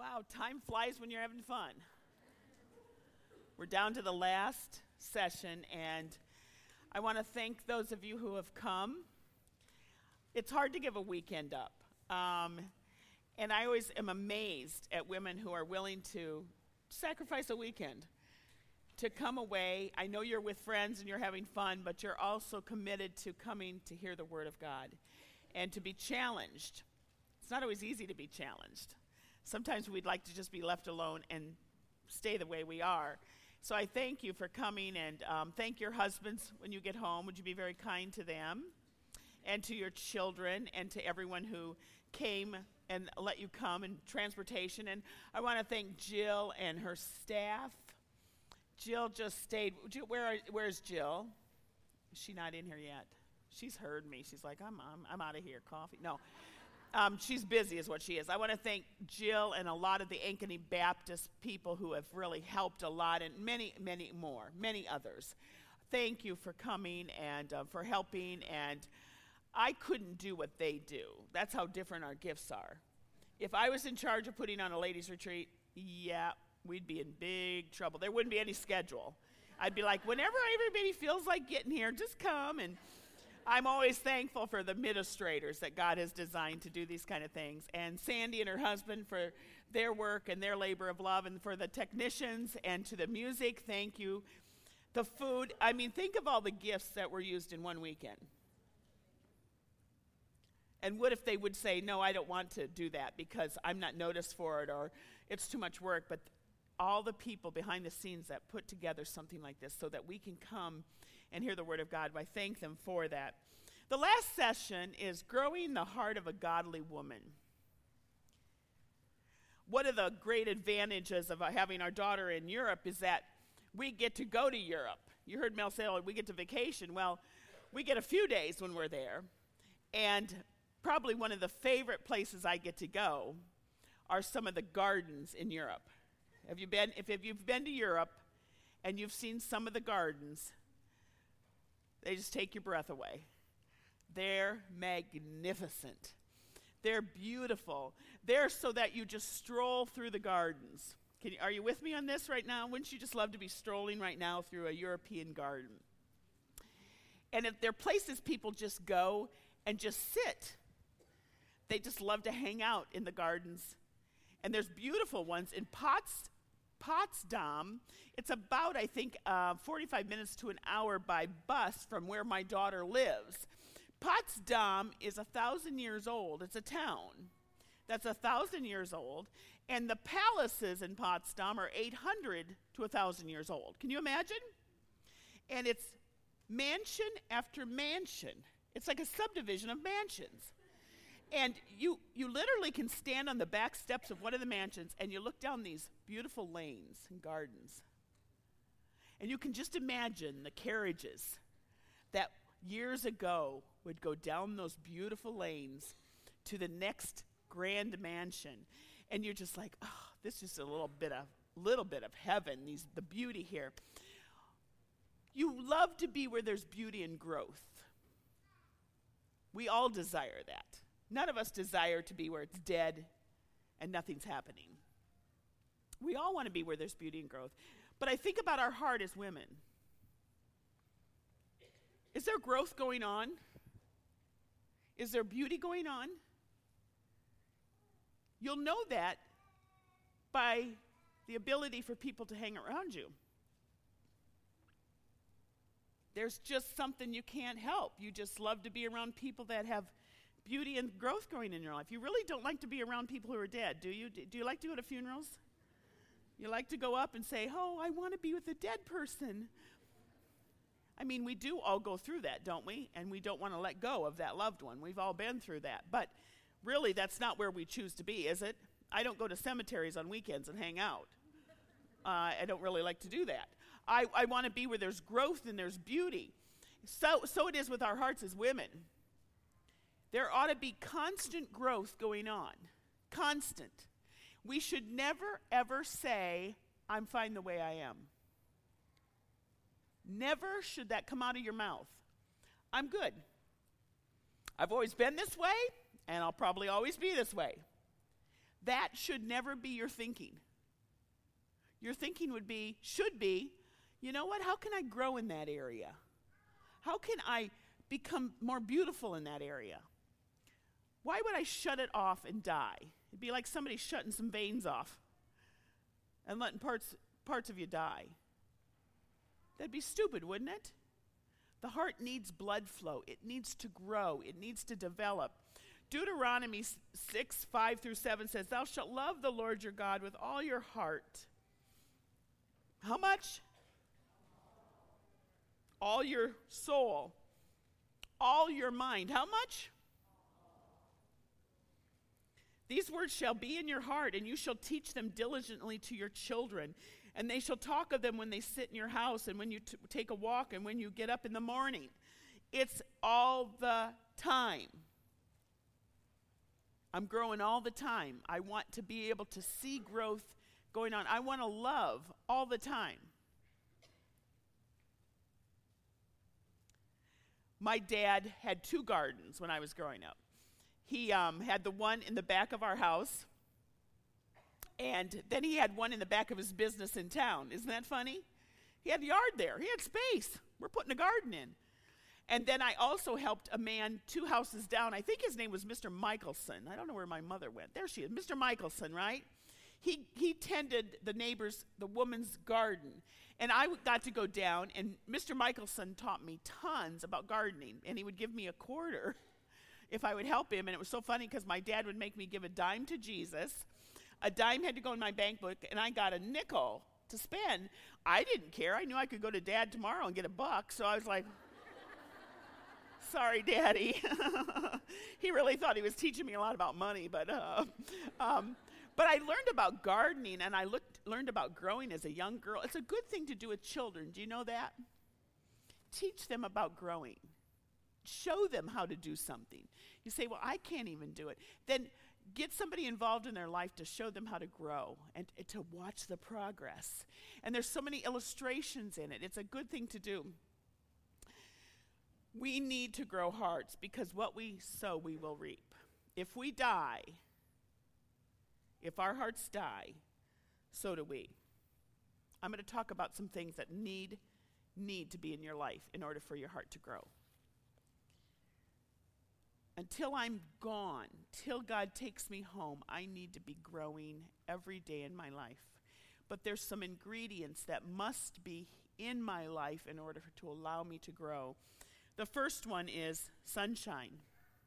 Wow, time flies when you're having fun. We're down to the last session, and I want to thank those of you who have come. It's hard to give a weekend up, and I always am amazed at women who are willing to sacrifice a weekend to come away. I know you're with friends and you're having fun, but you're also committed to coming to hear the Word of God and to be challenged. It's not always easy to be challenged. Sometimes we'd like to just be left alone and stay the way we are. So I thank you for coming, and thank your husbands when you get home. Would you be very kind to them and to your children and to everyone who came and let you come in transportation. And I want to thank Jill and her staff. Jill just stayed. Where's Jill? Is she not in here yet? She's heard me. She's like, I'm out of here. Coffee. No. She's busy is what she is. I want to thank Jill and a lot of the Ankeny Baptist people who have really helped a lot, and many, many more, many others. Thank you for coming and for helping, and I couldn't do what they do. That's how different our gifts are. If I was in charge of putting on a ladies' retreat, yeah, we'd be in big trouble. There wouldn't be any schedule. I'd be like, whenever everybody feels like getting here, just come. And I'm always thankful for the administrators that God has designed to do these kind of things. And Sandy and her husband for their work and their labor of love, and for the technicians and to the music, thank you. The food, I mean, think of all the gifts that were used in one weekend. And what if they would say, no, I don't want to do that because I'm not noticed for it or it's too much work. But all the people behind the scenes that put together something like this so that we can come and hear the Word of God, I thank them for that. The last session is growing the heart of a godly woman. One of the great advantages of having our daughter in Europe is that we get to go to Europe. You heard Mel say, oh, we get to vacation. Well, we get a few days when we're there. And probably one of the favorite places I get to go are some of the gardens in Europe. If you've been to Europe and you've seen some of the gardens, they just take your breath away. They're magnificent. They're beautiful. They're so that you just stroll through the gardens. Are you with me on this right now? Wouldn't you just love to be strolling right now through a European garden? And if they're places people just go and just sit. They just love to hang out in the gardens. And there's beautiful ones in Potsdam. It's about, I think, 45 minutes to an hour by bus from where my daughter lives. Potsdam is 1,000 years old. It's a town that's 1,000 years old. And the palaces in Potsdam are 800 to 1,000 years old. Can you imagine? And it's mansion after mansion. It's like a subdivision of mansions. And you literally can stand on the back steps of one of the mansions and you look down these beautiful lanes and gardens. And you can just imagine the carriages that years ago would go down those beautiful lanes to the next grand mansion. And you're just like, oh, this is a little bit of heaven, the beauty here. You love to be where there's beauty and growth. We all desire that. None of us desire to be where it's dead and nothing's happening. We all want to be where there's beauty and growth. But I think about our heart as women. Is there growth going on? Is there beauty going on? You'll know that by the ability for people to hang around you. There's just something you can't help. You just love to be around people that have beauty and growth going in your life. You really don't like to be around people who are dead, do you? Do you like to go to funerals? You like to go up and say, oh, I want to be with a dead person. I mean, we do all go through that, don't we? And we don't want to let go of that loved one. We've all been through that. But really, that's not where we choose to be, is it? I don't go to cemeteries on weekends and hang out. I don't really like to do that. I want to be where there's growth and there's beauty. So it is with our hearts as women. There ought to be constant growth going on. Constant. We should never, ever say, I'm fine the way I am. Never should that come out of your mouth. I'm good. I've always been this way, and I'll probably always be this way. that should never be your thinking. Your thinking should be, you know what, how can I grow in that area? How can I become more beautiful in that area? Why would I shut it off and die? It'd be like somebody shutting some veins off and letting parts of you die. That'd be stupid, wouldn't it? The heart needs blood flow. It needs to grow. It needs to develop. Deuteronomy 6:5-7 says, "Thou shalt love the Lord your God with all your heart." How much? All your soul. All your mind. How much? "These words shall be in your heart, and you shall teach them diligently to your children. And they shall talk of them when they sit in your house, and when you take a walk, and when you get up in the morning." It's all the time. I'm growing all the time. I want to be able to see growth going on. I want to love all the time. My dad had 2 gardens when I was growing up. He had the one in the back of our house, and then he had one in the back of his business in town. Isn't that funny? He had a yard there. He had space. We're putting a garden in. And then I also helped a man 2 houses down. I think his name was Mr. Michelson. I don't know where my mother went. There she is, Mr. Michelson, right? He tended the woman's garden. And I got to go down, and Mr. Michelson taught me tons about gardening. And he would give me a quarter if I would help him. And it was so funny because my dad would make me give a dime to Jesus. A dime had to go in my bank book, and I got a nickel to spend. I didn't care. I knew I could go to Dad tomorrow and get $1, so I was like, sorry, Daddy. He really thought he was teaching me a lot about money, but I learned about gardening, and I learned about growing as a young girl. It's a good thing to do with children. Do you know that? Teach them about growing. Show them how to do something. You say, well, I can't even do it. Then get somebody involved in their life to show them how to grow and to watch the progress. And there's so many illustrations in it. It's a good thing to do. We need to grow hearts because what we sow, we will reap. If we die, if our hearts die, so do we. I'm going to talk about some things that need to be in your life in order for your heart to grow. Until I'm gone, till God takes me home, I need to be growing every day in my life. But there's some ingredients that must be in my life in order to allow me to grow. The first one is sunshine.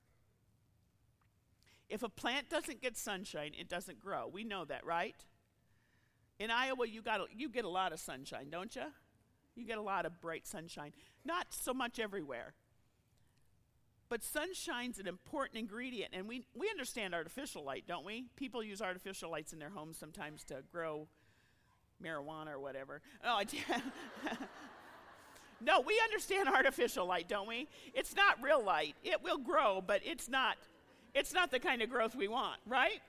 If a plant doesn't get sunshine, it doesn't grow. We know that, right? In Iowa, you get a lot of sunshine, don't you? You get a lot of bright sunshine. Not so much everywhere. But sunshine's an important ingredient, and we understand artificial light, don't we? People use artificial lights in their homes sometimes to grow marijuana or whatever. No, we understand artificial light, don't we? It's not real light. It will grow, but it's not the kind of growth we want, right?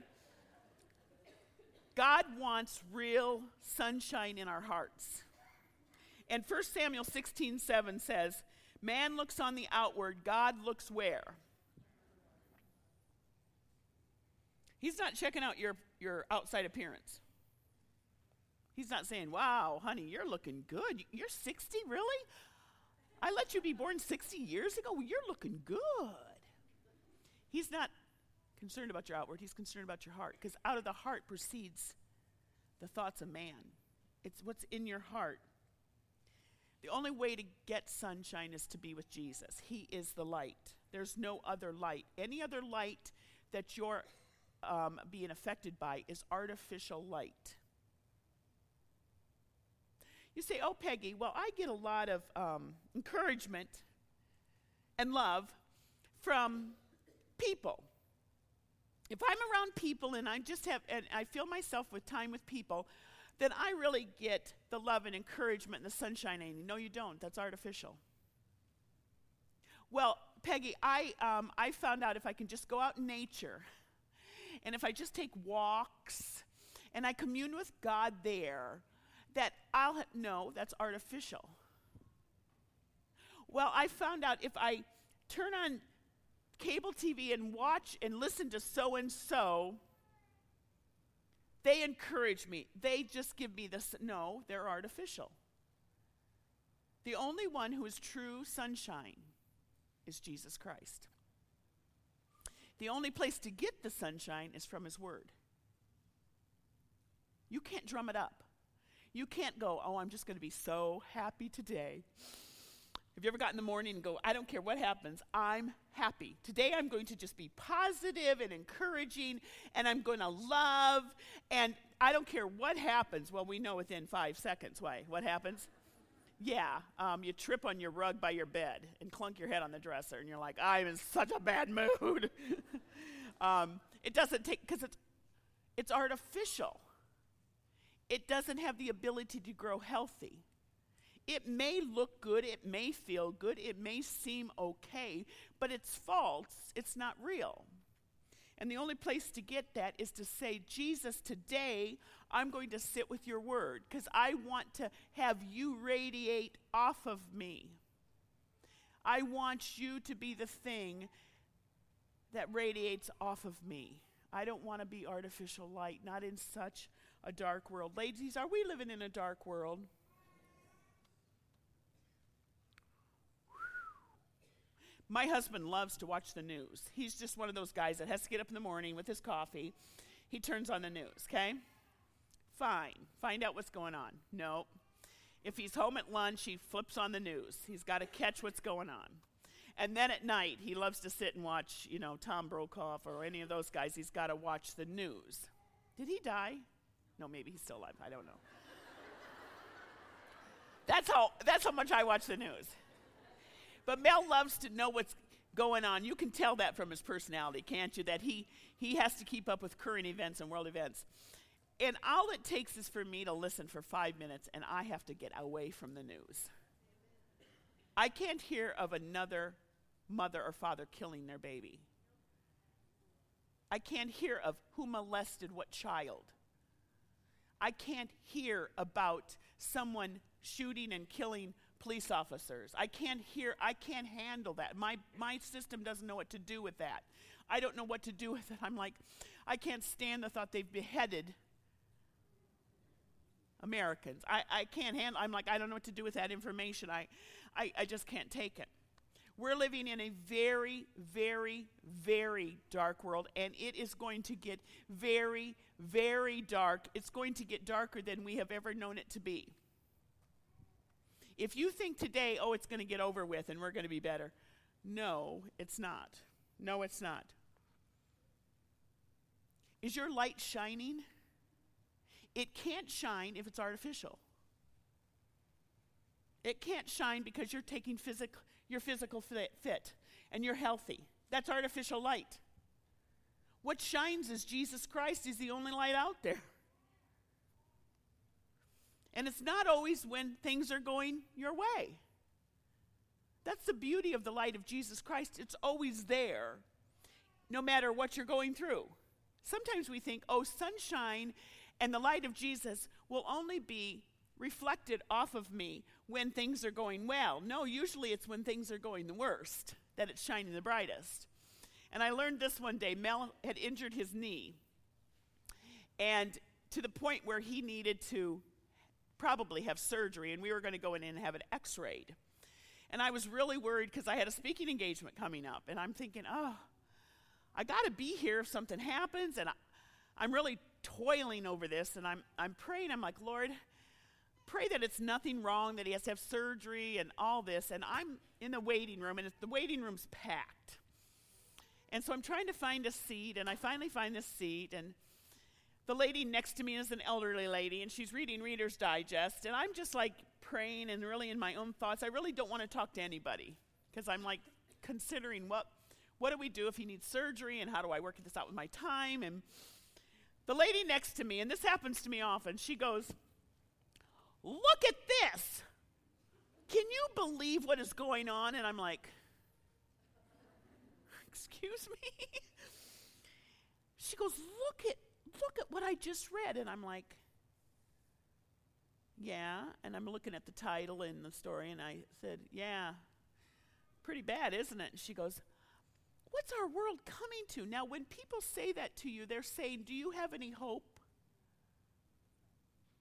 God wants real sunshine in our hearts. And 1 Samuel 16:7 says, "Man looks on the outward, God looks where?" He's not checking out your outside appearance. He's not saying, "Wow, honey, you're looking good. You're 60, really? I let you be born 60 years ago? Well, you're looking good." He's not concerned about your outward. He's concerned about your heart, because out of the heart proceeds the thoughts of man. It's what's in your heart. The only way to get sunshine is to be with Jesus. He is the light. There's no other light. Any other light that you're being affected by is artificial light. You say, "Oh, Peggy, well, I get a lot of encouragement and love from people. If I'm around people and I fill myself with time with people, then I really get the love and encouragement and the sunshine I need." No, you don't. That's artificial. Well, Peggy, I found out if I can just go out in nature, and if I just take walks, and I commune with God there, that no, that's artificial. Well, I found out if I turn on cable TV and watch and listen to so-and-so, They encourage me. They just give me this. No, they're artificial. The only one who is true sunshine is Jesus Christ. The only place to get the sunshine is from his word. You can't drum it up. You can't go, oh, I'm just going to be so happy today. Have you ever gotten in the morning and go, I don't care what happens, I'm happy. Today I'm going to just be positive and encouraging, and I'm going to love, and I don't care what happens. Well, we know within 5 seconds why. What happens? Yeah, you trip on your rug by your bed and clunk your head on the dresser, and you're like, I'm in such a bad mood. It doesn't take, because it's artificial. It doesn't have the ability to grow healthy. It may look good, it may feel good, it may seem okay, but it's false, it's not real. And the only place to get that is to say, Jesus, today I'm going to sit with your word because I want to have you radiate off of me. I want you to be the thing that radiates off of me. I don't want to be artificial light, not in such a dark world. Ladies, are we living in a dark world? My husband loves to watch the news. He's just one of those guys that has to get up in the morning with his coffee. He turns on the news, okay? Fine. Find out what's going on. No. If he's home at lunch, he flips on the news. He's got to catch what's going on. And then at night, he loves to sit and watch, Tom Brokaw or any of those guys. He's got to watch the news. Did he die? No, maybe he's still alive. I don't know. That's how much I watch the news. But Mel loves to know what's going on. You can tell that from his personality, can't you? That he has to keep up with current events and world events. And all it takes is for me to listen for 5 minutes, and I have to get away from the news. I can't hear of another mother or father killing their baby. I can't hear of who molested what child. I can't hear about someone shooting and killing police officers. I can't handle that. My system doesn't know what to do with that. I don't know what to do with it. I'm like, I can't stand the thought they've beheaded Americans. I can't handle, I'm like, I don't know what to do with that information. I just can't take it. We're living in a very, very, very dark world, and it is going to get very, very dark. It's going to get darker than we have ever known it to be. If you think today, oh, it's going to get over with and we're going to be better. No, it's not. No, it's not. Is your light shining? It can't shine if it's artificial. It can't shine because you're taking your physical fit and you're healthy. That's artificial light. What shines is Jesus Christ. He's the only light out there. And it's not always when things are going your way. That's the beauty of the light of Jesus Christ. It's always there, no matter what you're going through. Sometimes we think, oh, sunshine and the light of Jesus will only be reflected off of me when things are going well. No, usually it's when things are going the worst that it's shining the brightest. And I learned this one day. Mel had injured his knee, and to the point where he needed to probably have surgery, and we were going to go in and have it x-rayed. And I was really worried because I had a speaking engagement coming up, and I'm thinking, oh, I got to be here if something happens, and I'm really toiling over this, and I'm praying. I'm like, Lord, pray that it's nothing wrong, that he has to have surgery and all this. And I'm in the waiting room, and the waiting room's packed. And so I'm trying to find a seat, and I finally find this seat, and the lady next to me is an elderly lady, and she's reading Reader's Digest, and I'm just like praying and really in my own thoughts. I really don't want to talk to anybody because I'm like considering what do we do if he needs surgery, and how do I work this out with my time? And the lady next to me, and this happens to me often, she goes, look at this. Can you believe what is going on? And I'm like, excuse me? She goes, look at what I just read. And I'm like, yeah. And I'm looking at the title and the story, and I said, yeah, pretty bad, isn't it? And she goes, what's our world coming to? Now, when people say that to you, they're saying, do you have any hope?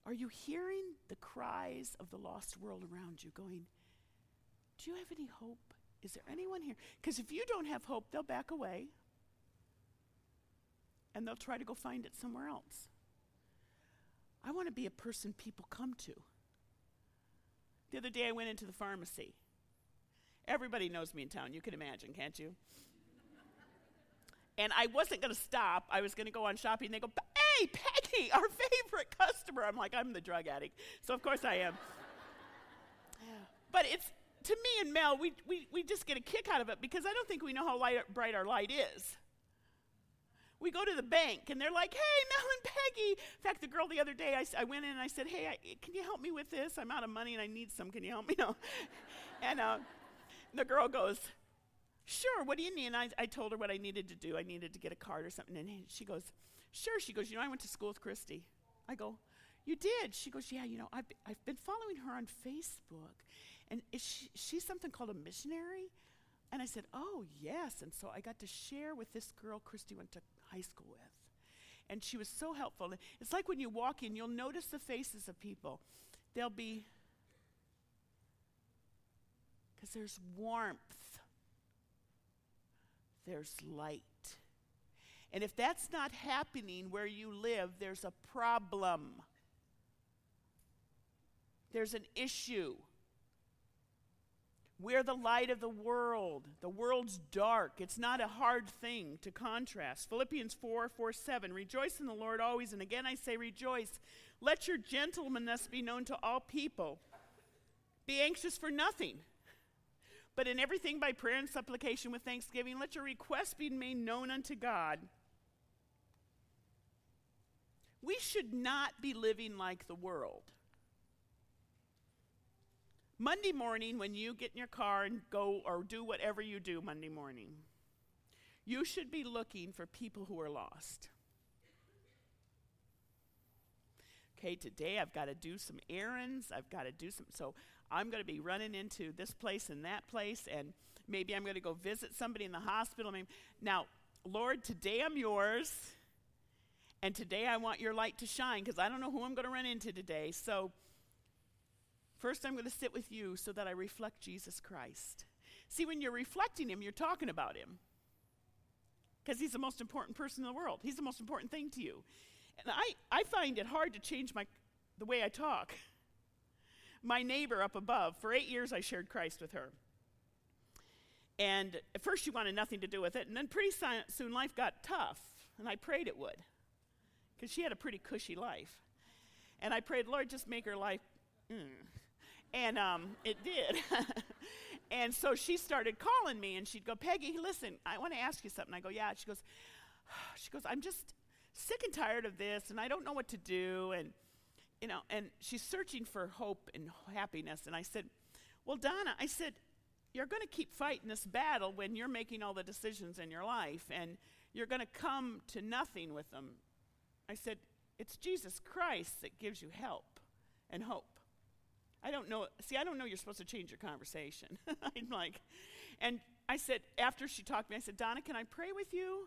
Are you hearing the cries of the lost world around you going, do you have any hope? Is there anyone here? Because if you don't have hope, they'll back away and they'll try to go find it somewhere else. I want to be a person people come to. The other day I went into the pharmacy. Everybody knows me in town, you can imagine, can't you? And I wasn't going to stop. I was going to go on shopping. They go, hey, Peggy, our favorite customer. I'm like, I'm the drug addict. So of course I am. But it's, to me and Mel, we just get a kick out of it because I don't think we know how bright our light is. We go to the bank, and they're like, hey, Mel and Peggy. In fact, the girl the other day, I went in and I said, hey, can you help me with this? I'm out of money, and I need some. Can you help me? No. And the girl goes, sure, what do you need? And I told her what I needed to do. I needed to get a card or something. And she goes, sure. She goes, I went to school with Christy. I go, you did? She goes, yeah, I've been following her on Facebook. And she's something called a missionary? And I said, oh, yes. And so I got to share with this girl Christy went to high school with. And she was so helpful. It's like when you walk in, you'll notice the faces of people. They'll be, because there's warmth. There's light. And if that's not happening where you live, there's a problem. There's an issue. We're the light of the world. The world's dark. It's not a hard thing to contrast. Philippians 4:7, rejoice in the Lord always, and again I say rejoice. Let your gentleness be known to all people. Be anxious for nothing, but in everything by prayer and supplication with thanksgiving, let your requests be made known unto God. We should not be living like the world. Monday morning, when you get in your car and go or do whatever you do Monday morning, you should be looking for people who are lost. Okay, today I've got to do some errands. So I'm going to be running into this place and that place, and maybe I'm going to go visit somebody in the hospital. Now, Lord, today I'm yours, and today I want your light to shine because I don't know who I'm going to run into today. So first, I'm going to sit with you so that I reflect Jesus Christ. See, when you're reflecting him, you're talking about him because he's the most important person in the world. He's the most important thing to you. And I find it hard to change the way I talk. My neighbor up above, for 8 years I shared Christ with her. And at first she wanted nothing to do with it, and then pretty soon life got tough, and I prayed it would because she had a pretty cushy life. And I prayed, Lord, just make her life And it did. And so she started calling me, and she'd go, Peggy, listen, I want to ask you something. I go, yeah. She goes, I'm just sick and tired of this, and I don't know what to do. And, and she's searching for hope and happiness. And I said, well, Donna, I said, you're going to keep fighting this battle when you're making all the decisions in your life, and you're going to come to nothing with them. I said, it's Jesus Christ that gives you help and hope. I don't know you're supposed to change your conversation. I'm like, and I said, after she talked to me, I said, Donna, can I pray with you?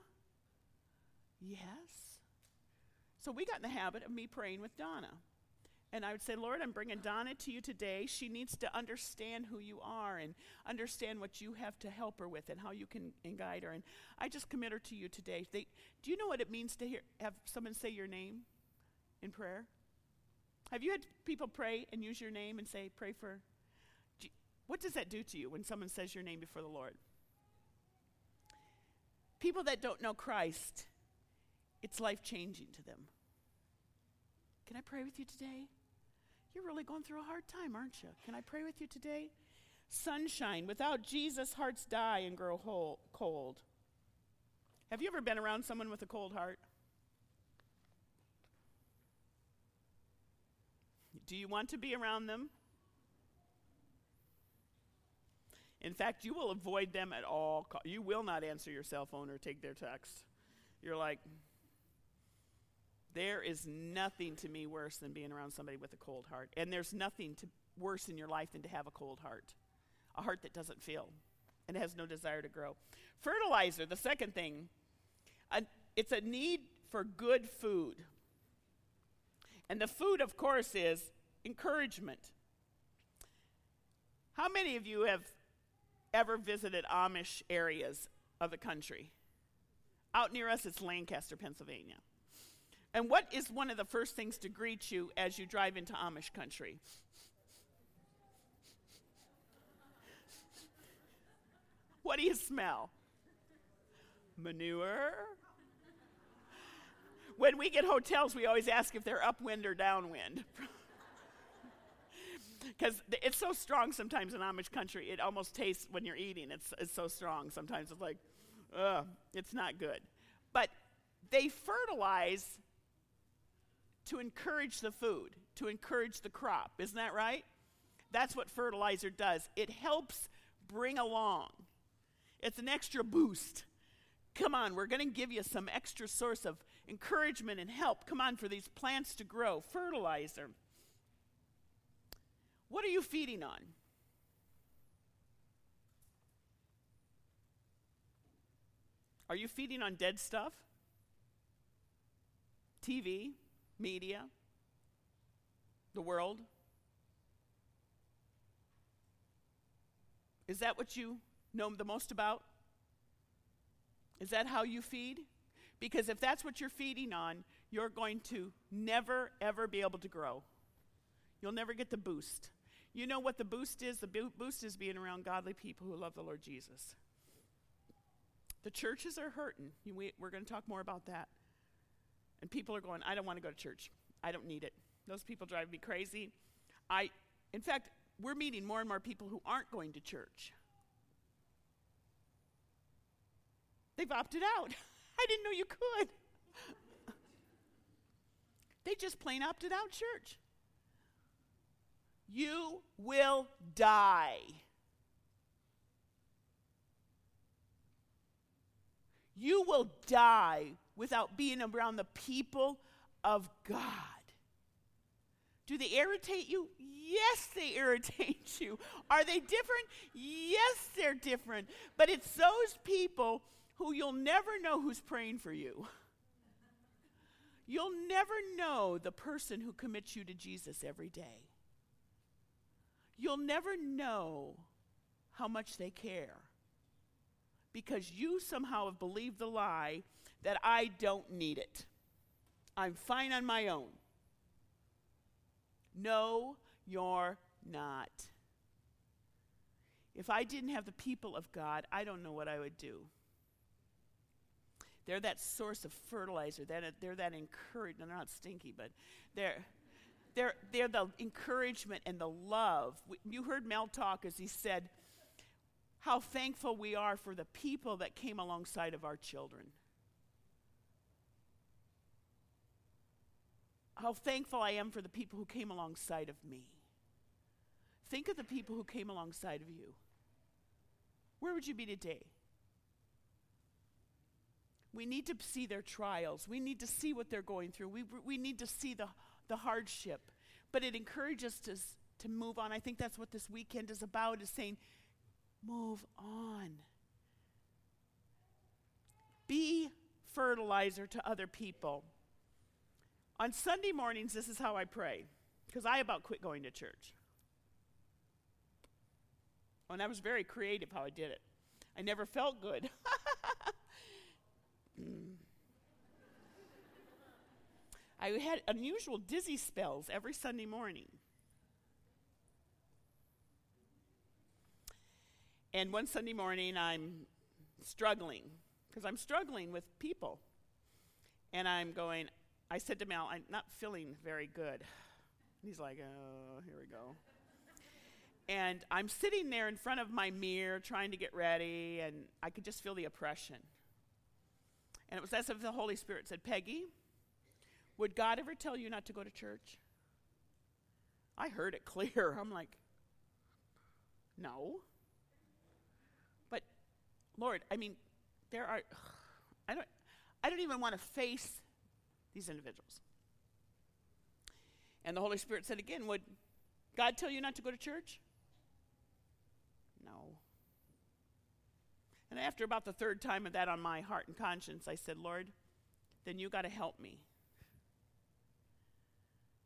Yes. So we got in the habit of me praying with Donna. And I would say, Lord, I'm bringing Donna to you today. She needs to understand who you are and understand what you have to help her with and how you can guide her. And I just commit her to you today. Do you know what it means to have someone say your name in prayer? Have you had people pray and use your name and say, pray for? What does that do to you when someone says your name before the Lord? People that don't know Christ, it's life-changing to them. Can I pray with you today? You're really going through a hard time, aren't you? Can I pray with you today? Sunshine. Without Jesus, hearts die and grow cold. Have you ever been around someone with a cold heart? Do you want to be around them? In fact, you will avoid them at all costs. You will not answer your cell phone or take their text. You're like, there is nothing to me worse than being around somebody with a cold heart. And there's nothing worse in your life than to have a cold heart, a heart that doesn't feel and has no desire to grow. Fertilizer, the second thing, it's a need for good food. And the food, of course, is encouragement. How many of you have ever visited Amish areas of the country? Out near us, it's Lancaster, Pennsylvania. And what is one of the first things to greet you as you drive into Amish country? What do you smell? Manure? When we get hotels, we always ask if they're upwind or downwind. Because it's so strong sometimes in Amish country, it almost tastes when you're eating. It's so strong. Sometimes it's like, ugh, it's not good. But they fertilize to encourage the food, to encourage the crop. Isn't that right? That's what fertilizer does. It helps bring along. It's an extra boost. Come on, we're going to give you some extra source of encouragement and help. Come on, for these plants to grow. Fertilizer. What are you feeding on? Are you feeding on dead stuff? TV, media, the world? Is that what you know the most about? Is that how you feed? Because if that's what you're feeding on, you're going to never, ever be able to grow. You'll never get the boost. You know what the boost is? The boost is being around godly people who love the Lord Jesus. The churches are hurting. We're going to talk more about that. And people are going, I don't want to go to church. I don't need it. Those people drive me crazy. In fact, we're meeting more and more people who aren't going to church. They've opted out. I didn't know you could. They just plain opted out church. You will die. You will die without being around the people of God. Do they irritate you? Yes, they irritate you. Are they different? Yes, they're different. But it's those people who you'll never know who's praying for you. You'll never know the person who commits you to Jesus every day. You'll never know how much they care because you somehow have believed the lie that I don't need it. I'm fine on my own. No, you're not. If I didn't have the people of God, I don't know what I would do. They're that source of fertilizer. They're that encouragement. They're not stinky, but they're the encouragement and the love. You heard Mel talk as he said how thankful we are for the people that came alongside of our children. How thankful I am for the people who came alongside of me. Think of the people who came alongside of you. Where would you be today? We need to see their trials. We need to see what they're going through. We need to see the hardship. But it encourages us to move on. I think that's what this weekend is about, is saying, move on. Be fertilizer to other people. On Sunday mornings, this is how I pray, because I about quit going to church. And I was very creative how I did it. I never felt good. I had unusual dizzy spells every Sunday morning. And one Sunday morning, I'm struggling, because I'm struggling with people. And I said to Mel, I'm not feeling very good. He's like, oh, here we go. And I'm sitting there in front of my mirror trying to get ready, and I could just feel the oppression. And it was as if the Holy Spirit said, Peggy, would God ever tell you not to go to church? I heard it clear. I'm like, no. But, Lord, I mean, I don't even want to face these individuals. And the Holy Spirit said again, would God tell you not to go to church? No. And after about the third time of that on my heart and conscience, I said, Lord, then you got to help me.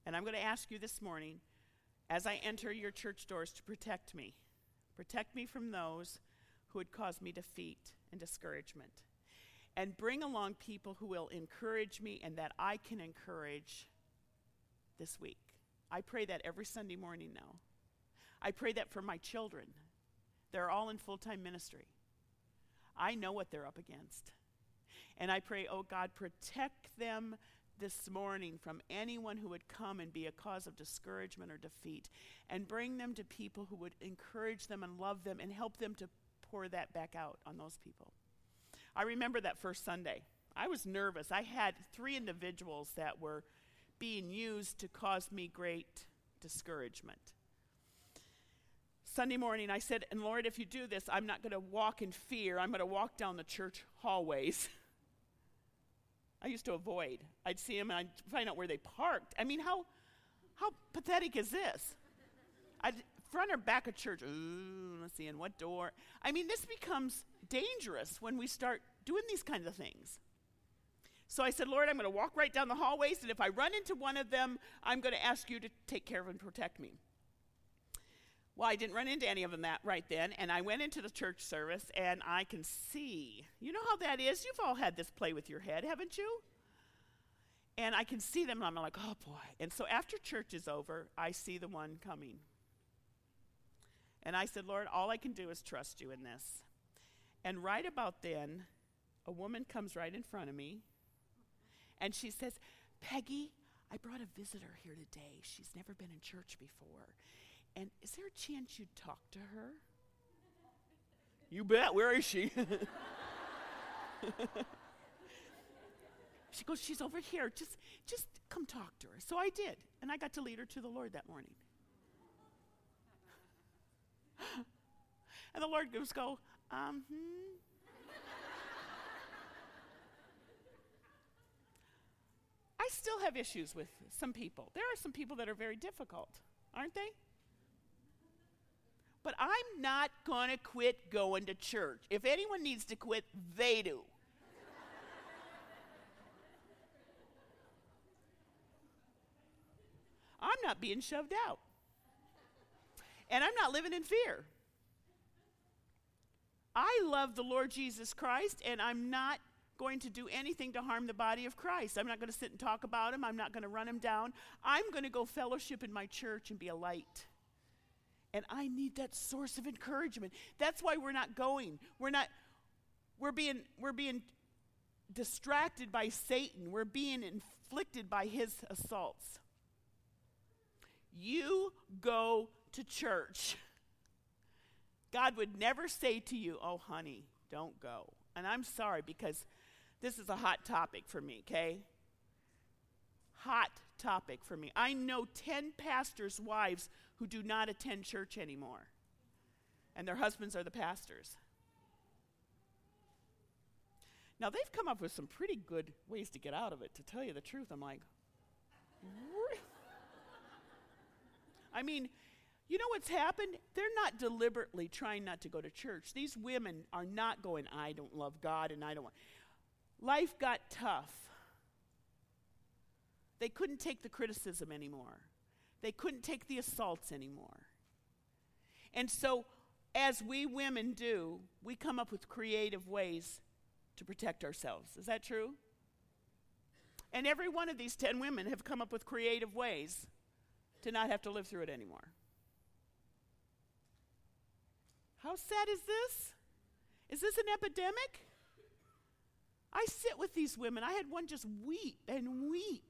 And I'm going to ask you this morning, as I enter your church doors, to protect me. Protect me from those who would cause me defeat and discouragement. And bring along people who will encourage me and that I can encourage this week. I pray that every Sunday morning now. I pray that for my children. They're all in full-time ministry. I know what they're up against. And I pray, oh God, protect them this morning from anyone who would come and be a cause of discouragement or defeat, and bring them to people who would encourage them and love them and help them to pour that back out on those people. I remember that first Sunday. I was nervous. I had 3 individuals that were being used to cause me great discouragement. Sunday morning, I said, and Lord, if you do this, I'm not going to walk in fear. I'm going to walk down the church hallways. I used to avoid. I'd see them and I'd find out where they parked. I mean, how pathetic is this? I'd front or back of church. Ooh, let's see, in what door? I mean, this becomes dangerous when we start doing these kinds of things. So I said, Lord, I'm going to walk right down the hallways, and if I run into one of them, I'm going to ask you to take care of and protect me. Well, I didn't run into any of them right then, and I went into the church service, and I can see. You know how that is? You've all had this play with your head, haven't you? And I can see them, and I'm like, oh, boy. And so after church is over, I see the one coming. And I said, Lord, all I can do is trust you in this. And right about then, a woman comes right in front of me, and she says, Peggy, I brought a visitor here today. She's never been in church before. And is there a chance you'd talk to her? You bet. Where is she? She goes, she's over here. Just come talk to her. So I did. And I got to lead her to the Lord that morning. And the Lord goes, I still have issues with some people. There are some people that are very difficult, aren't they? But I'm not going to quit going to church. If anyone needs to quit, they do. I'm not being shoved out. And I'm not living in fear. I love the Lord Jesus Christ, and I'm not going to do anything to harm the body of Christ. I'm not going to sit and talk about him. I'm not going to run him down. I'm going to go fellowship in my church and be a light. And I need that source of encouragement. That's why we're not going. We're being distracted by Satan. We're being inflicted by his assaults. You go to church. God would never say to you, oh, honey, don't go. And I'm sorry, because this is a hot topic for me, okay? Hot topic for me. I know 10 pastors' wives who do not attend church anymore, and their husbands are the pastors. Now, they've come up with some pretty good ways to get out of it, to tell you the truth. I'm like, really? I mean, you know what's happened? They're not deliberately trying not to go to church. These women are not going, I don't love God and I don't want. Life got tough. They couldn't take the criticism anymore. They couldn't take the assaults anymore. And so, as we women do, we come up with creative ways to protect ourselves. Is that true? And every one of these 10 women have come up with creative ways to not have to live through it anymore. How sad is this? Is this an epidemic? I sit with these women. I had one just weep and weep.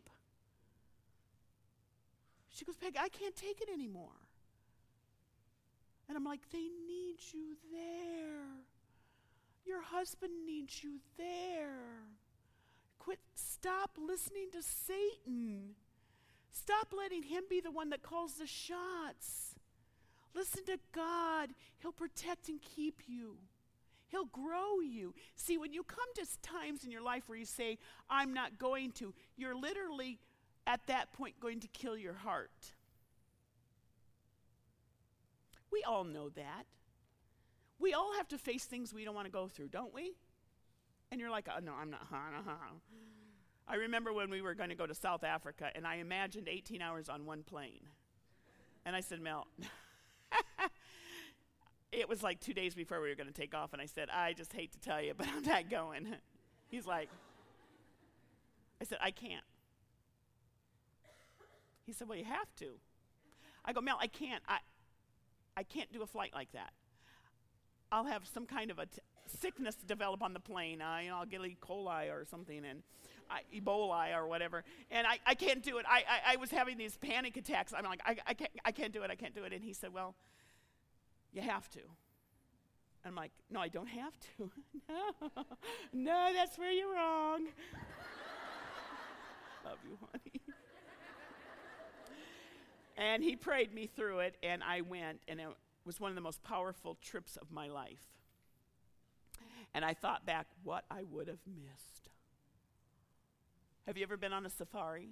She goes, Peg, I can't take it anymore. And I'm like, they need you there. Your husband needs you there. Stop listening to Satan. Stop letting him be the one that calls the shots. Listen to God. He'll protect and keep you. He'll grow you. See, when you come to times in your life where you say, I'm not going to, you're literally at that point going to kill your heart. We all know that. We all have to face things we don't want to go through, don't we? And you're like, oh, no, I'm not. I remember when we were going to go to South Africa, and I imagined 18 hours on one plane. And I said, Mel, it was like 2 days before we were going to take off, and I said, I just hate to tell you, but I'm not going. He's like, I said, I can't. He said, well, you have to. I go, Mel, I can't. I can't do a flight like that. I'll have some kind of a sickness develop on the plane. I'll get E. coli or something, and Ebola or whatever. And I can't do it. I was having these panic attacks. I'm like, I can't do it. I can't do it. And he said, well, you have to. I'm like, no, I don't have to. No, that's where you're wrong. Love you, honey. And he prayed me through it, and I went, and it was one of the most powerful trips of my life. And I thought back what I would have missed. Have you ever been on a safari?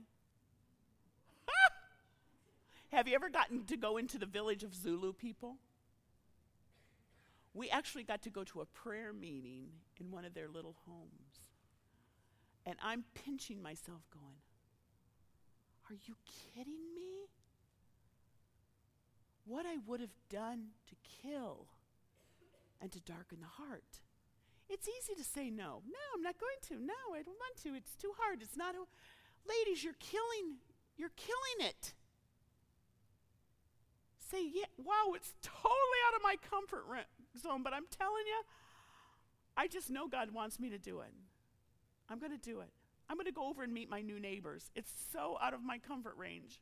Have you ever gotten to go into the village of Zulu people? We actually got to go to a prayer meeting in one of their little homes. And I'm pinching myself going, are you kidding me? What I would have done to kill and to darken the heart. It's easy to say no. No, I'm not going to. No, I don't want to. It's too hard. It's not. Ladies, you're killing it. Say, yeah, wow, it's totally out of my comfort zone, but I'm telling you, I just know God wants me to do it. I'm going to do it. I'm going to go over and meet my new neighbors. It's so out of my comfort range.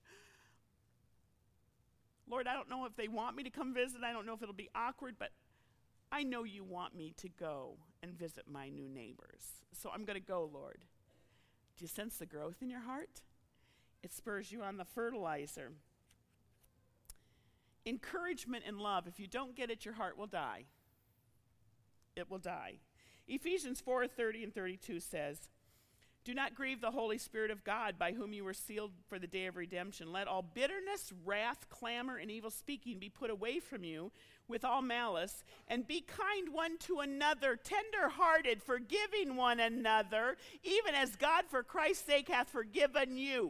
Lord, I don't know if they want me to come visit. I don't know if it'll be awkward, but I know you want me to go and visit my new neighbors. So I'm going to go, Lord. Do you sense the growth in your heart? It spurs you on the fertilizer. Encouragement and love. If you don't get it, your heart will die. It will die. Ephesians 4:30 and 32 says, do not grieve the Holy Spirit of God, by whom you were sealed for the day of redemption. Let all bitterness, wrath, clamor, and evil speaking be put away from you with all malice, and be kind one to another, tender-hearted, forgiving one another, even as God for Christ's sake hath forgiven you.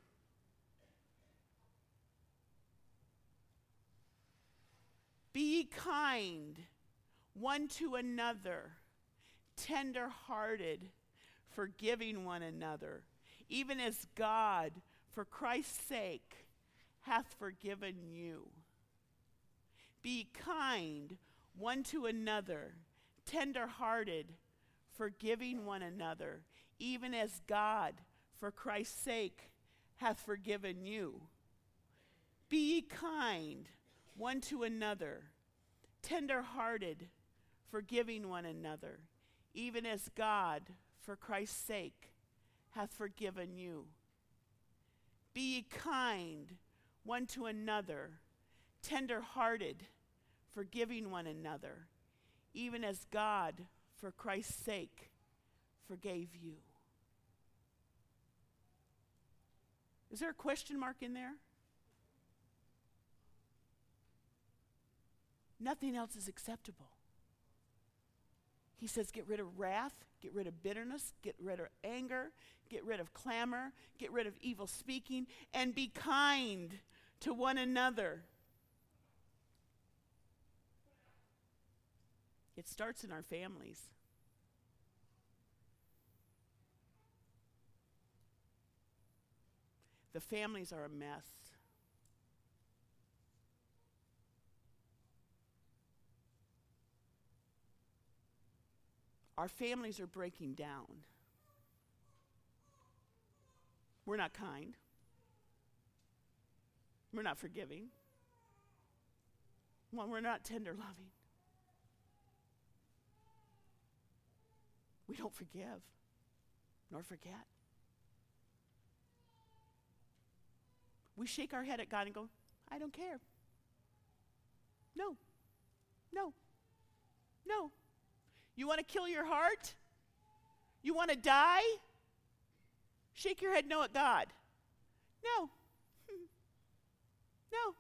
Be ye kind one to another, tender-hearted, forgiving one another, even as God, for Christ's sake, hath forgiven you. Be kind one to another, tender-hearted, forgiving one another, even as God, for Christ's sake, hath forgiven you. Be ye kind one to another, tender-hearted, forgiving one another, even as God, for Christ's sake, hath forgiven you. Be ye kind one to another, tender-hearted, forgiving one another, even as God, for Christ's sake, forgave you. Is there a question mark in there? Nothing else is acceptable. He says, get rid of wrath, get rid of bitterness, get rid of anger, get rid of clamor, get rid of evil speaking, and be kind to one another. It starts in our families. The families are a mess. Our families are breaking down. We're not kind. We're not forgiving. Well, we're not tender loving. We don't forgive nor forget. We shake our head at God and go, I don't care. No, no, no. You want to kill your heart? You want to die? Shake your head no at God. No. No.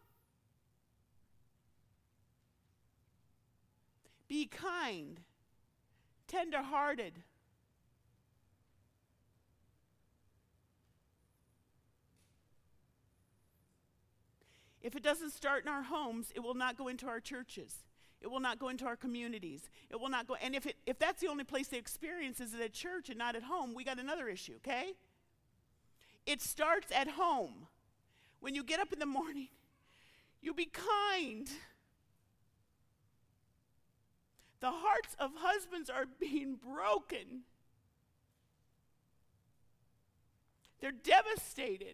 Be kind, tender-hearted, If it doesn't start in our homes, it will not go into our churches. It will not go into our communities. It will not go, and if that's the only place they experience is at church and not at home, we got another issue, okay? It starts at home. When you get up in the morning, you be kind. The hearts of husbands are being broken. They're devastated.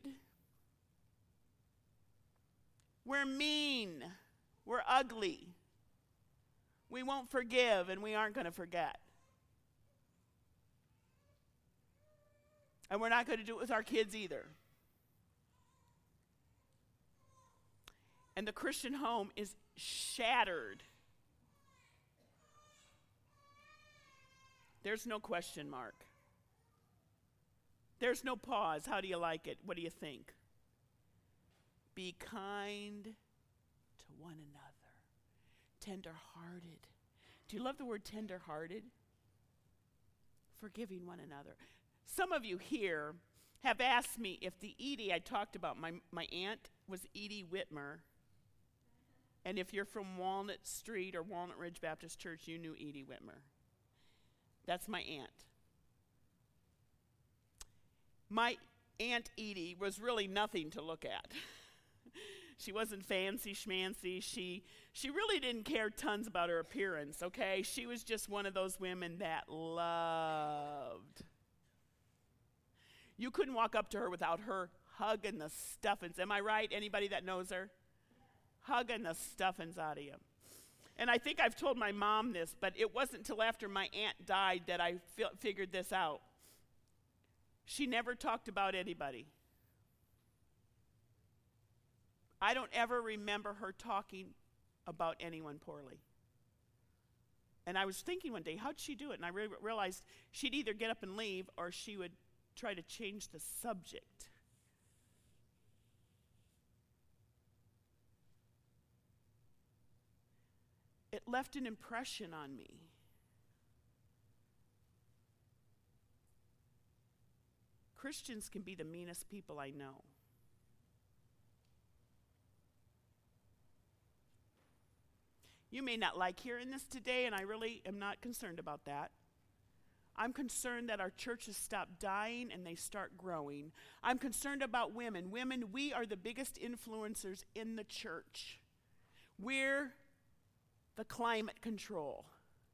We're mean. We're ugly. We won't forgive, and we aren't going to forget. And we're not going to do it with our kids either. And the Christian home is shattered. There's no question mark. There's no pause. How do you like it? What do you think? Be kind to one another. Tender-hearted. Do you love the word tender-hearted? Forgiving one another. Some of you here have asked me if the Edie I talked about, my aunt was Edie Whitmer. And if you're from Walnut Street or Walnut Ridge Baptist Church, you knew Edie Whitmer. That's my aunt. My Aunt Edie was really nothing to look at. She wasn't fancy schmancy. She really didn't care tons about her appearance, okay? She was just one of those women that loved. You couldn't walk up to her without her hugging the stuffings. Am I right? Anybody that knows her? Hugging the stuffings out of you. And I think I've told my mom this, but it wasn't until after my aunt died that I figured this out. She never talked about anybody. I don't ever remember her talking about anyone poorly. And I was thinking one day, how'd she do it? And I realized she'd either get up and leave or she would try to change the subject. It left an impression on me. Christians can be the meanest people I know. You may not like hearing this today, and I really am not concerned about that. I'm concerned that our churches stop dying and they start growing. I'm concerned about women. Women, we are the biggest influencers in the church. We're the climate control.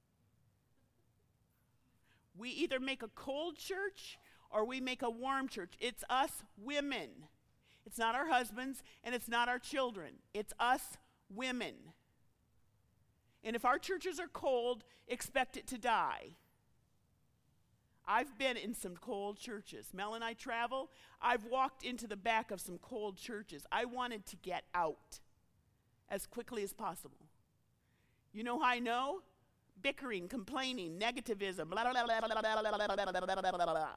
We either make a cold church or we make a warm church. It's us women. It's not our husbands and it's not our children. It's us women. And if our churches are cold, expect it to die. I've been in some cold churches. Mel and I travel. I've walked into the back of some cold churches. I wanted to get out as quickly as possible. You know how I know? Bickering, complaining, negativism, blah, blah, blah, blah, blah, blah, blah, blah, blah, blah.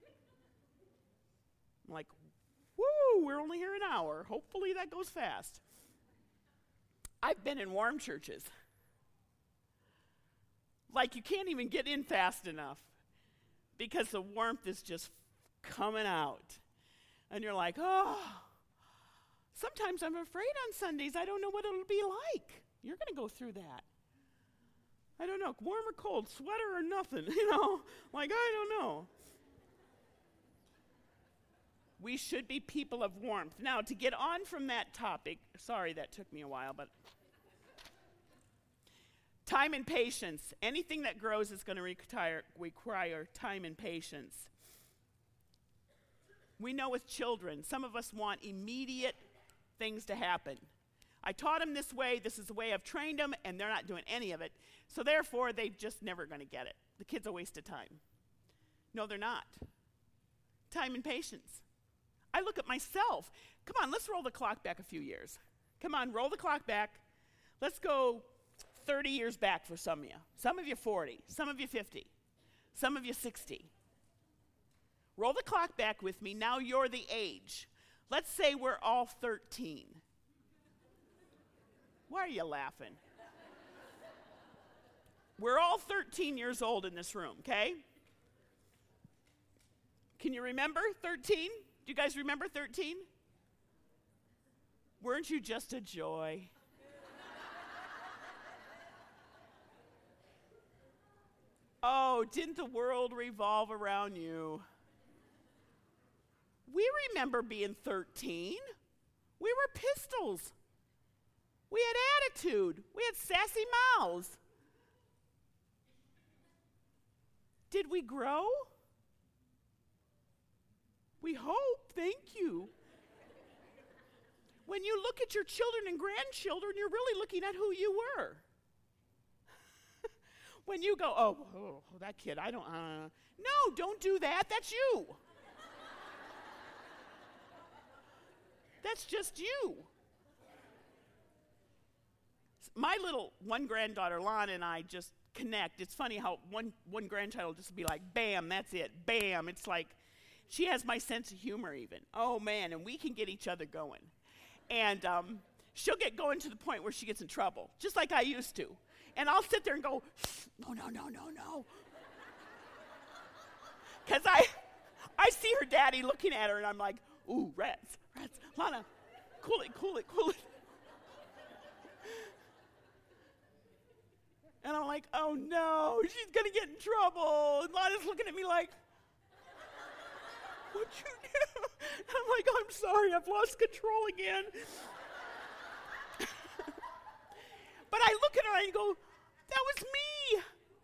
I'm like, woo, we're only here an hour. Hopefully that goes fast. I've been in warm churches. Like you can't even get in fast enough because the warmth is just coming out. And you're like, oh, sometimes I'm afraid on Sundays. I don't know what it'll be like. You're going to go through that. I don't know, warm or cold, sweater or nothing, like I don't know. We should be people of warmth. Now, to get on from that topic, sorry that took me a while, but time and patience. Anything that grows is going to require time and patience. We know with children, some of us want immediate things to happen. I taught them this way, this is the way I've trained them, and they're not doing any of it. So therefore, they're just never going to get it. The kid's a waste of time. No, they're not. Time and patience. I look at myself. Come on, let's roll the clock back a few years. Come on, roll the clock back. Let's go 30 years back for some of you. Some of you 40, some of you 50, some of you 60. Roll the clock back with me. Now you're the age. Let's say we're all 13. Why are you laughing? We're all 13 years old in this room, okay? Can you remember 13? Do you guys remember 13? Weren't you just a joy? Oh, didn't the world revolve around you? We remember being 13. We were pistols. We had attitude. We had sassy mouths. Did we grow? We hope. Thank you. When you look at your children and grandchildren, you're really looking at who you were. When you go, oh, that kid, I don't, no, don't do that. That's you. That's just you. My little one granddaughter, Lana, and I just connect. It's funny how one grandchild will just be like, bam, that's it, bam. It's like, she has my sense of humor even. Oh, man, and we can get each other going. And she'll get going to the point where she gets in trouble, just like I used to. And I'll sit there and go, no. Because I see her daddy looking at her, and I'm like, ooh, rats. Lana, cool it. And I'm like, oh, no, she's going to get in trouble. And Lana's looking at me like, what'd you do? And I'm like, I'm sorry, I've lost control again. But I look at her and go, that was me.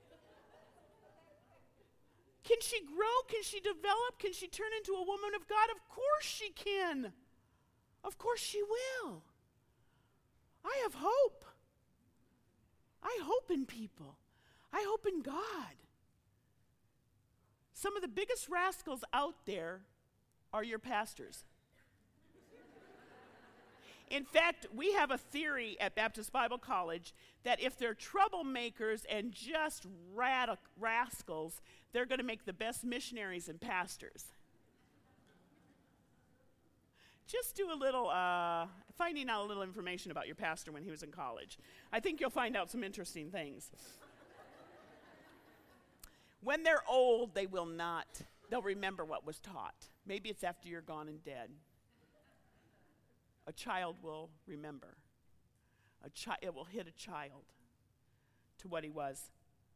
Can she grow? Can she develop? Can she turn into a woman of God? Of course she can. Of course she will. I have hope. I hope in people. I hope in God. Some of the biggest rascals out there are your pastors. In fact, we have a theory at Baptist Bible College that if they're troublemakers and just rascals, they're going to make the best missionaries and pastors. Just do a little, finding out a little information about your pastor when he was in college. I think you'll find out some interesting things. When they're old, they'll remember what was taught. Maybe it's after you're gone and dead. A child will remember. It will hit a child to what he was.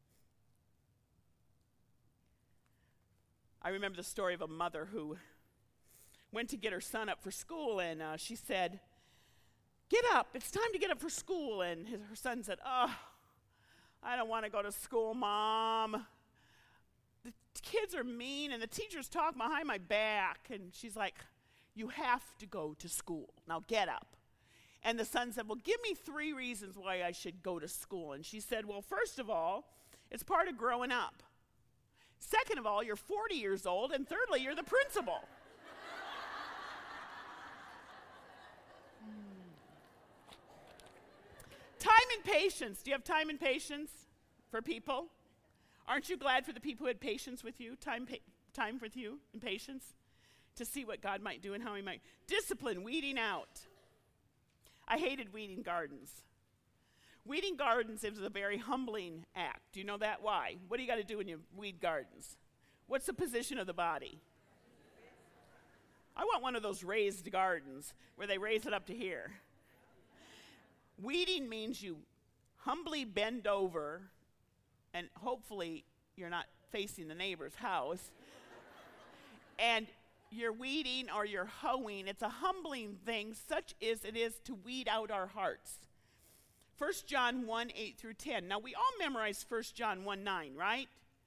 I remember the story of a mother who went to get her son up for school, and she said, get up, it's time to get up for school. And her son said, oh, I don't want to go to school, Mom. The kids are mean, and the teachers talk behind my back. And she's like, you have to go to school. Now get up. And the son said, well, give me 3 reasons why I should go to school. And she said, well, first of all, it's part of growing up. Second of all, you're 40 years old. And thirdly, you're the principal. Time and patience. Do you have time and patience for people? Aren't you glad for the people who had patience with you? Time with you and patience? To see what God might do and how he might. Discipline, weeding out. I hated weeding gardens. Weeding gardens is a very humbling act. Do you know that? Why? What do you got to do when you weed gardens? What's the position of the body? I want one of those raised gardens where they raise it up to here. Weeding means you humbly bend over, and hopefully you're not facing the neighbor's house, and you're weeding or you're hoeing. It's a humbling thing, such as it is to weed out our hearts. 1 John 1, 8 through 10. Now, we all memorize 1 John 1, 9, right?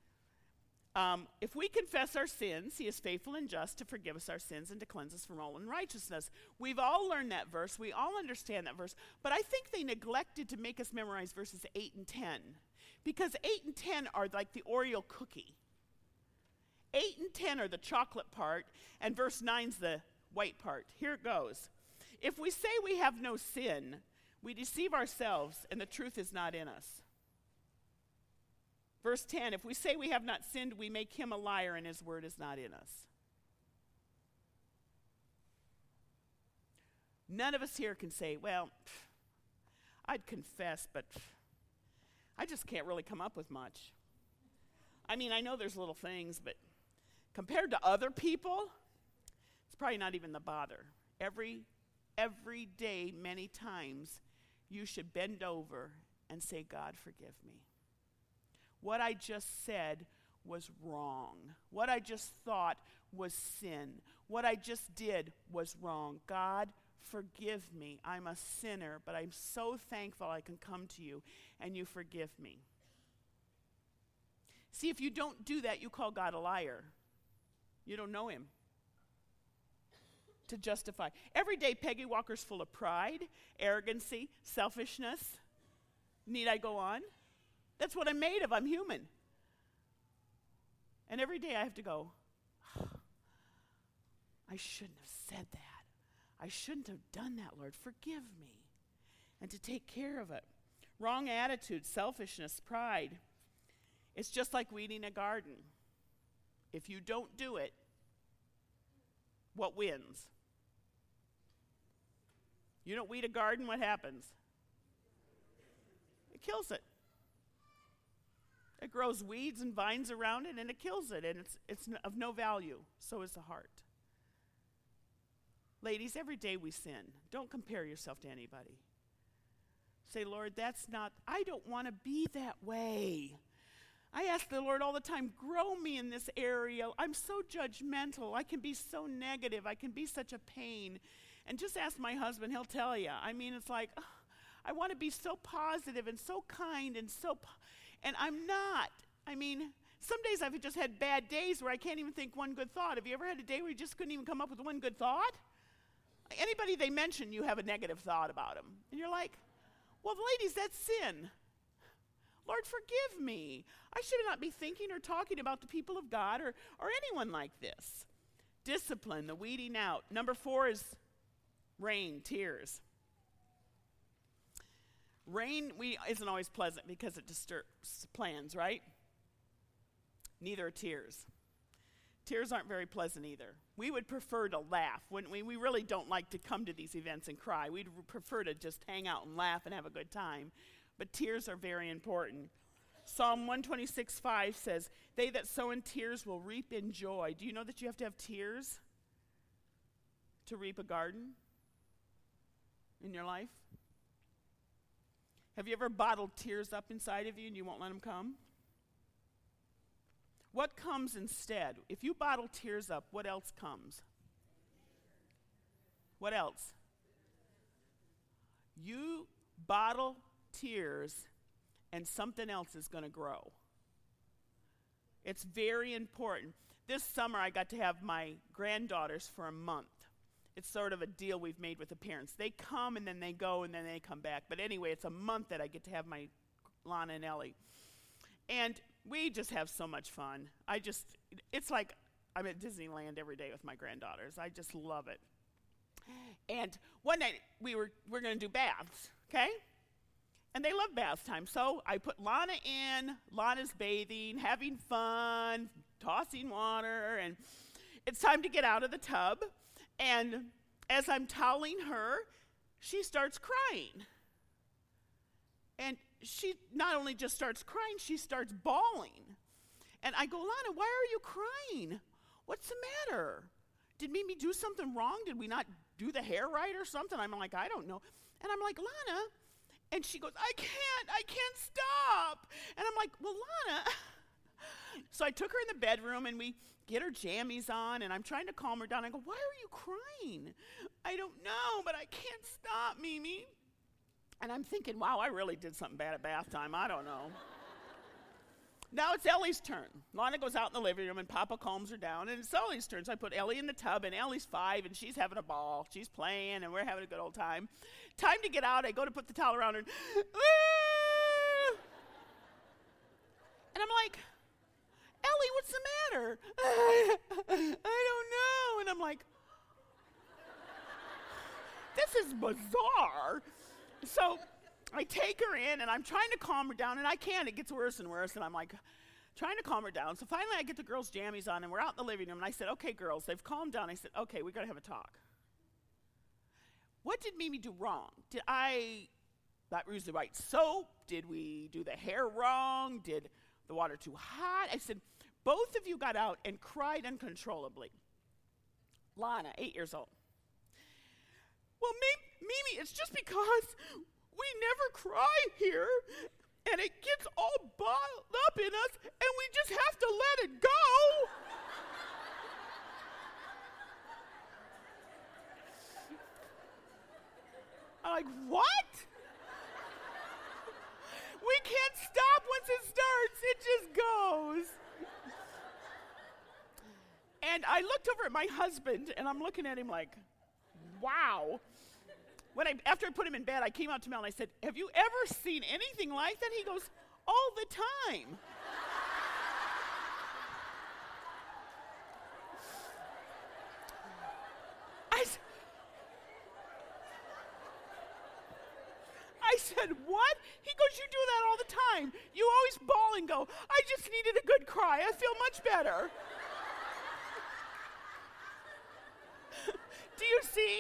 If we confess our sins, he is faithful and just to forgive us our sins and to cleanse us from all unrighteousness. We've all learned that verse. We all understand that verse. But I think they neglected to make us memorize verses 8 and 10. Because 8 and 10 are like the Oreo cookie. 8 and 10 are the chocolate part, and verse 9's the white part. Here it goes. If we say we have no sin, we deceive ourselves, and the truth is not in us. Verse 10, if we say we have not sinned, we make him a liar, and his word is not in us. None of us here can say, well, I'd confess, but I just can't really come up with much. I mean, I know there's little things, but compared to other people, it's probably not even the bother. Every every day, many times, you should bend over and say, God, forgive me. What I just said was wrong. What I just thought was sin. What I just did was wrong. God, forgive me. I'm a sinner, but I'm so thankful I can come to you and you forgive me. See, if you don't do that, you call God a liar. You don't know him to justify. Every day, Peggy Walker's full of pride, arrogancy, selfishness. Need I go on? That's what I'm made of. I'm human. And every day I have to go, I shouldn't have said that. I shouldn't have done that, Lord. Forgive me. And to take care of it. Wrong attitude, selfishness, pride. It's just like weeding a garden. If you don't do it, what wins? You don't weed a garden, what happens? It kills it. It grows weeds and vines around it, and it kills it, and it's of no value. So is the heart. Ladies, every day we sin. Don't compare yourself to anybody. Say, Lord, I don't want to be that way. I ask the Lord all the time, grow me in this area. I'm so judgmental. I can be so negative. I can be such a pain. And just ask my husband, he'll tell you. I mean, it's like, I want to be so positive and so kind and and I'm not. I mean, some days I've just had bad days where I can't even think one good thought. Have you ever had a day where you just couldn't even come up with one good thought? Anybody they mention, you have a negative thought about them. And you're like, well, ladies, that's sin. Lord, forgive me. I should not be thinking or talking about the people of God or anyone like this. Discipline, the weeding out. Number 4 is rain, tears. Rain isn't always pleasant because it disturbs plans, right? Neither are tears. Tears aren't very pleasant either. We would prefer to laugh, wouldn't we? We really don't like to come to these events and cry. We'd prefer to just hang out and laugh and have a good time. But tears are very important. Psalm 126:5 says, they that sow in tears will reap in joy. Do you know that you have to have tears to reap a garden in your life? Have you ever bottled tears up inside of you and you won't let them come? What comes instead? If you bottle tears up, what else comes? What else? You bottle tears and something else is going to grow. It's very important. This summer I got to have my granddaughters for a month. It's sort of a deal we've made with the parents. They come and then they go and then they come back. But anyway, it's a month that I get to have my Lana and Ellie. And we just have so much fun. It's like I'm at Disneyland every day with my granddaughters. I just love it. And one night we're going to do baths, okay? And they love bath time. So I put Lana in. Lana's bathing, having fun, tossing water. And it's time to get out of the tub. And as I'm toweling her, she starts crying. And she not only just starts crying, she starts bawling. And I go, Lana, why are you crying? What's the matter? Did Mimi do something wrong? Did we not do the hair right or something? I'm like, I don't know. And I'm like, Lana. And she goes, I can't stop. And I'm like, well, Lana. So I took her in the bedroom and we get her jammies on and I'm trying to calm her down. I go, why are you crying? I don't know, but I can't stop, Mimi. And I'm thinking, wow, I really did something bad at bath time. I don't know. Now it's Ellie's turn. Lana goes out in the living room and Papa calms her down. And it's Ellie's turn. So I put Ellie in the tub and Ellie's 5 and she's having a ball. She's playing and we're having a good old time. Time to get out. I go to put the towel around her. And I'm like, Ellie, what's the matter? I don't know. And I'm like, this is bizarre. So I take her in, and I'm trying to calm her down, and I can't. It gets worse and worse, and I'm like trying to calm her down. So finally I get the girls' jammies on, and we're out in the living room, and I said, okay, girls, they've calmed down. I said, okay, we got to have a talk. What did Mimi do wrong? Did I not use the right soap? Did we do the hair wrong? Did the water too hot? I said, both of you got out and cried uncontrollably. Lana, 8 years old. Well, Mimi, it's just because we never cry here, and it gets all bottled up in us, and we just have to let it go. I'm like, what? We can't stop once it starts. It just goes. And I looked over at my husband, and I'm looking at him like, wow. After I put him in bed, I came out to Mel and I said, have you ever seen anything like that? He goes, all the time. I said, what? He goes, you do that all the time. You always bawl and go, I just needed a good cry. I feel much better. Do you see?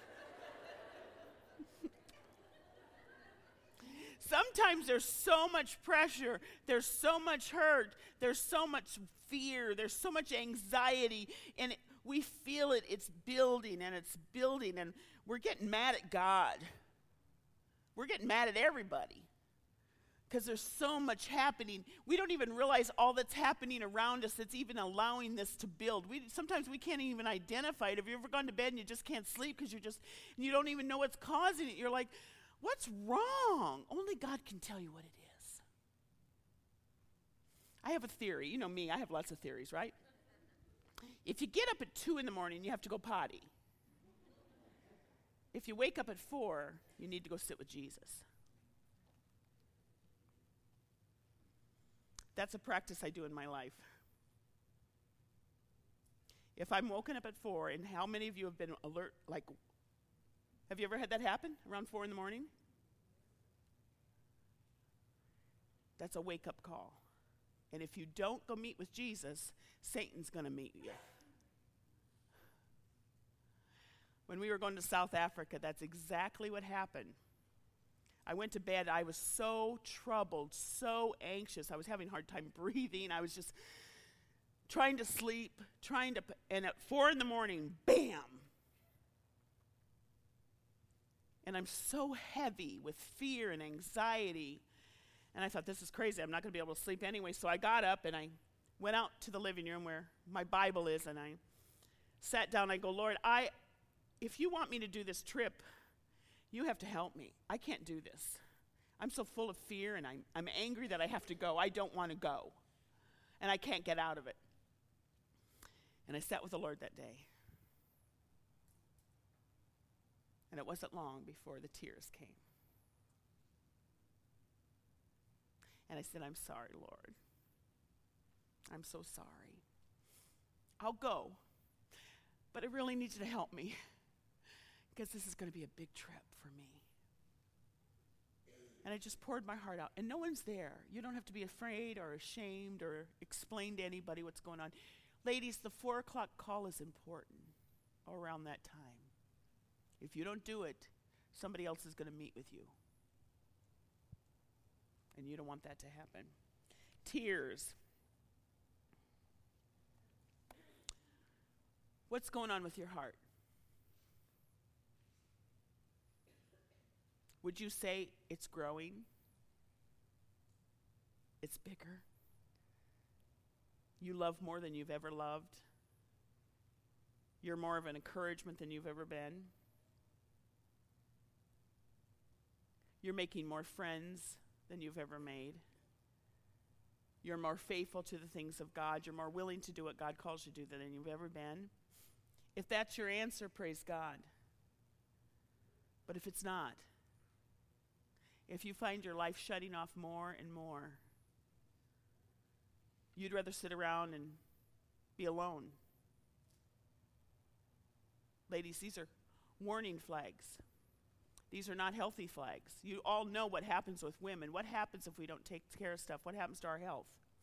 Sometimes there's so much pressure, there's so much hurt, there's so much fear, there's so much anxiety, and we feel it, it's building, and we're getting mad at God. We're getting mad at everybody because there's so much happening. We don't even realize all that's happening around us that's even allowing this to build. Sometimes we can't even identify it. Have you ever gone to bed and you just can't sleep because you don't even know what's causing it? You're like, what's wrong? Only God can tell you what it is. I have a theory. You know me, I have lots of theories, right? If you get up at 2 in the morning, you have to go potty. If you wake up at 4, you need to go sit with Jesus. That's a practice I do in my life. If I'm woken up at 4, and how many of you have been alert, have you ever had that happen around 4 in the morning? That's a wake-up call. And if you don't go meet with Jesus, Satan's going to meet you. When we were going to South Africa, that's exactly what happened. I went to bed. I was so troubled, so anxious. I was having a hard time breathing. I was just trying to sleep, and at 4 in the morning, bam! And I'm so heavy with fear and anxiety. And I thought, this is crazy. I'm not going to be able to sleep anyway. So I got up, and I went out to the living room where my Bible is, and I sat down. I go, Lord, if you want me to do this trip, you have to help me. I can't do this. I'm so full of fear, and I'm angry that I have to go. I don't want to go, and I can't get out of it. And I sat with the Lord that day. And it wasn't long before the tears came. And I said, I'm sorry, Lord. I'm so sorry. I'll go, but I really need you to help me, because this is going to be a big trip for me. And I just poured my heart out. And no one's there. You don't have to be afraid or ashamed or explain to anybody what's going on. Ladies, the 4 o'clock call is important around that time. If you don't do it, somebody else is going to meet with you. And you don't want that to happen. Tears. What's going on with your heart? Would you say it's growing? It's bigger? You love more than you've ever loved? You're more of an encouragement than you've ever been? You're making more friends than you've ever made? You're more faithful to the things of God. You're more willing to do what God calls you to do than you've ever been? If that's your answer, praise God. But if it's not, if you find your life shutting off more and more, you'd rather sit around and be alone. Ladies, these are warning flags. These are not healthy flags. You all know what happens with women. What happens if we don't take care of stuff? What happens to our health?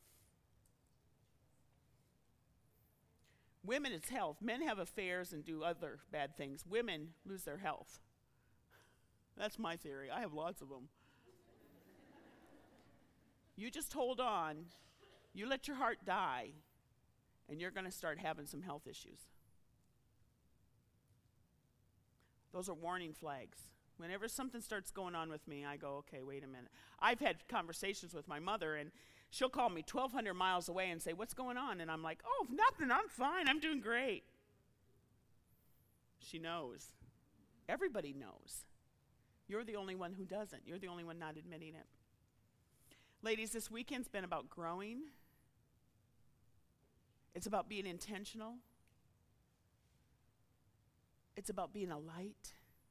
Women, it's health. Men have affairs and do other bad things. Women lose their health. That's my theory. I have lots of them. You just hold on. You let your heart die, and you're going to start having some health issues. Those are warning flags. Whenever something starts going on with me, I go, okay, wait a minute. I've had conversations with my mother, and she'll call me 1,200 miles away and say, what's going on? And I'm like, oh, nothing, I'm fine, I'm doing great. She knows. Everybody knows. You're the only one who doesn't. You're the only one not admitting it. Ladies, this weekend's been about growing. It's about being intentional. It's about being a light.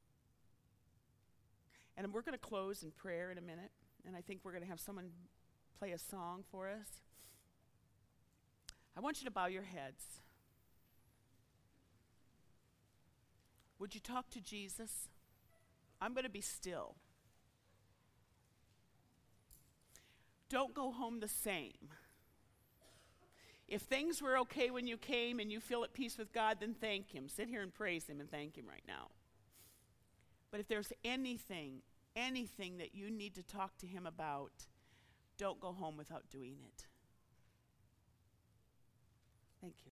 And we're going to close in prayer in a minute. And I think we're going to have someone play a song for us. I want you to bow your heads. Would you talk to Jesus? I'm going to be still. Don't go home the same. If things were okay when you came and you feel at peace with God, then thank Him. Sit here and praise Him and thank Him right now. But if there's anything that you need to talk to Him about, don't go home without doing it. Thank you.